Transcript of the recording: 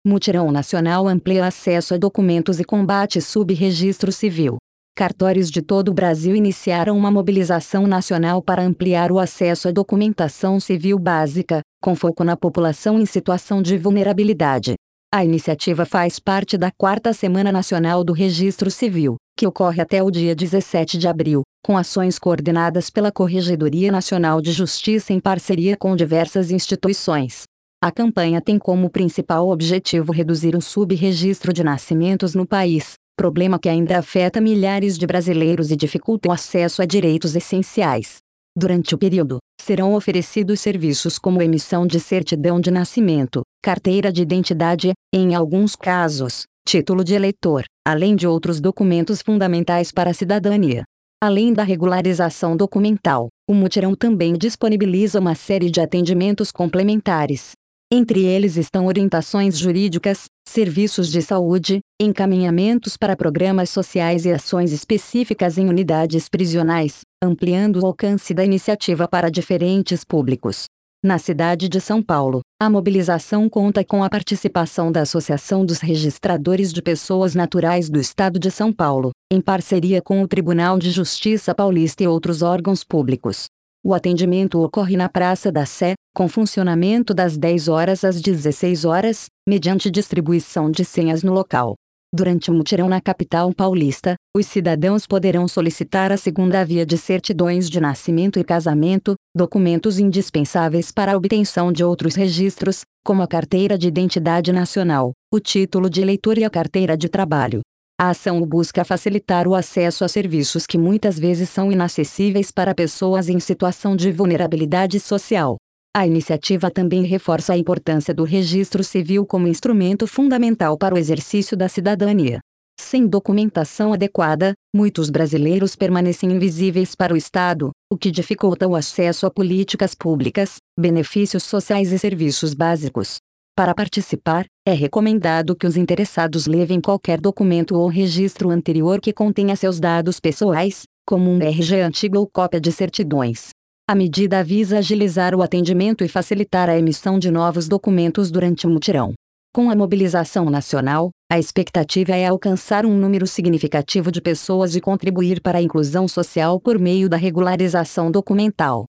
Mutirão Nacional amplia acesso a documentos e combate subregistro civil. Cartórios de todo o Brasil iniciaram uma mobilização nacional para ampliar o acesso à documentação civil básica, com foco na população em situação de vulnerabilidade. A iniciativa faz parte da 4ª Semana Nacional do Registro Civil, que ocorre até o dia 17 de abril, com ações coordenadas pela Corregedoria Nacional de Justiça em parceria com diversas instituições. A campanha tem como principal objetivo reduzir o subregistro de nascimentos no país, problema que ainda afeta milhares de brasileiros e dificulta o acesso a direitos essenciais. Durante o período, serão oferecidos serviços como emissão de certidão de nascimento, carteira de identidade, e, em alguns casos, título de eleitor, além de outros documentos fundamentais para a cidadania. Além da regularização documental, o mutirão também disponibiliza uma série de atendimentos complementares. Entre eles estão orientações jurídicas, serviços de saúde, encaminhamentos para programas sociais e ações específicas em unidades prisionais, ampliando o alcance da iniciativa para diferentes públicos. Na cidade de São Paulo, a mobilização conta com a participação da Associação dos Registradores de Pessoas Naturais do Estado de São Paulo, em parceria com o Tribunal de Justiça Paulista e outros órgãos públicos. O atendimento ocorre na Praça da Sé, com funcionamento das 10 horas às 16 horas, mediante distribuição de senhas no local. Durante o mutirão na capital paulista, os cidadãos poderão solicitar a segunda via de certidões de nascimento e casamento, documentos indispensáveis para a obtenção de outros registros, como a carteira de identidade nacional, o título de eleitor e a carteira de trabalho. A ação busca facilitar o acesso a serviços que muitas vezes são inacessíveis para pessoas em situação de vulnerabilidade social. A iniciativa também reforça a importância do registro civil como instrumento fundamental para o exercício da cidadania. Sem documentação adequada, muitos brasileiros permanecem invisíveis para o Estado, o que dificulta o acesso a políticas públicas, benefícios sociais e serviços básicos. Para participar, é recomendado que os interessados levem qualquer documento ou registro anterior que contenha seus dados pessoais, como um RG antigo ou cópia de certidões. A medida visa agilizar o atendimento e facilitar a emissão de novos documentos durante o mutirão. Com a mobilização nacional, a expectativa é alcançar um número significativo de pessoas e contribuir para a inclusão social por meio da regularização documental.